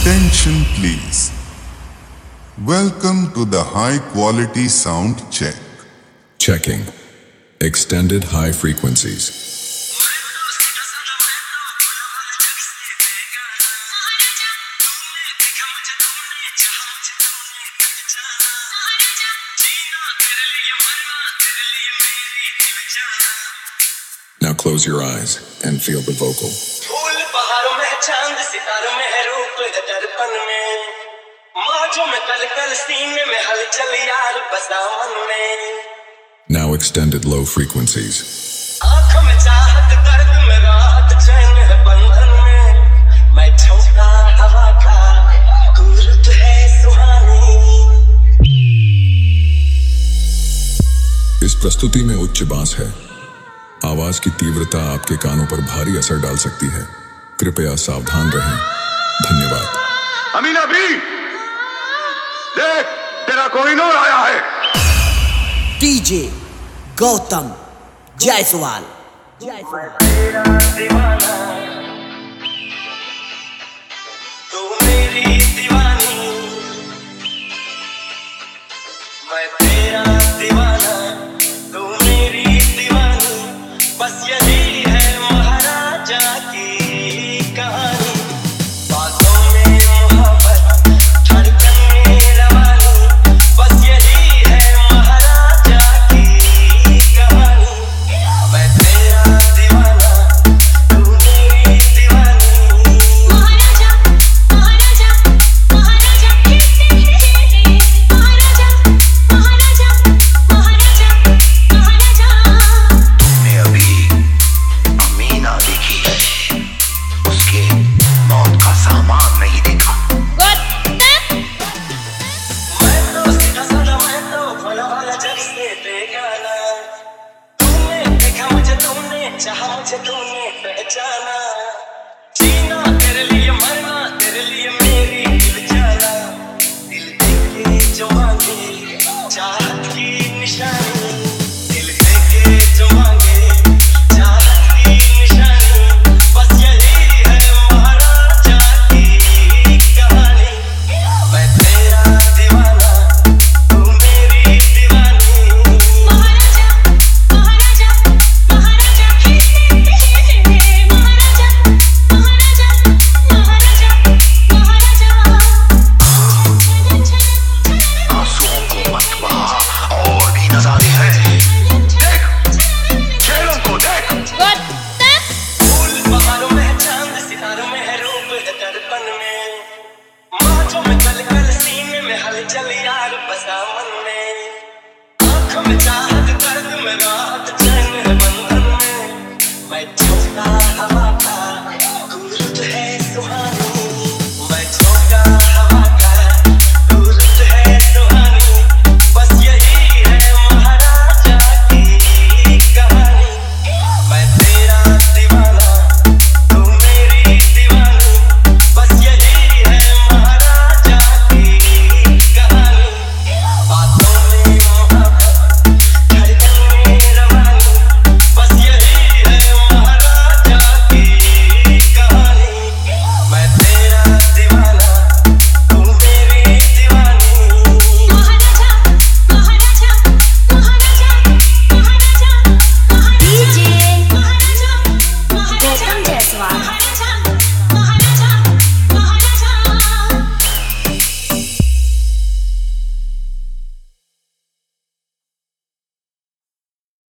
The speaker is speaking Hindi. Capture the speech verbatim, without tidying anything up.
Attention please. Welcome to the high quality sound check. Checking. Extended high frequencies. Now close your eyes and feel the vocal. Now extended low frequencies. इस प्रस्तुति में उच्च बांस है। आवाज की तीव्रता आपके कानों पर भारी असर डाल सकती है। कृपया सावधान रहें। धन्यवाद। अमीना भी देख, तेरा कोहिनूर आया है। डीजे गौतम जायसवाल। तेरा दीवाना, तू मेरी दीवानी। मैं तेरा दीवाना, तू मेरी दीवानी। बस यही है महाराजा की कहानी। बातों में मोहब्बत, धड़कन में रवानी। बस यही है महाराजा की कहानी। मैं तेरा दीवाना, तू मेरी दीवानी। महाराजा महाराजा महाराजा महाराजा महाराजा महाराजा महाराजा। तुमने अभी अमीना देखी है, उसके मौत का सामान नहीं देखा। मैं तो सीधा साधा, मैं तो भोला भाला जग से बेगाना। तूने देखा मुझे, तूने चाहा मुझे, तूने पहचाना। जीना तेरे लिए, मरना तेरे लिए, मेरी दिल जाना। दिल देके जो मांगे चाहत की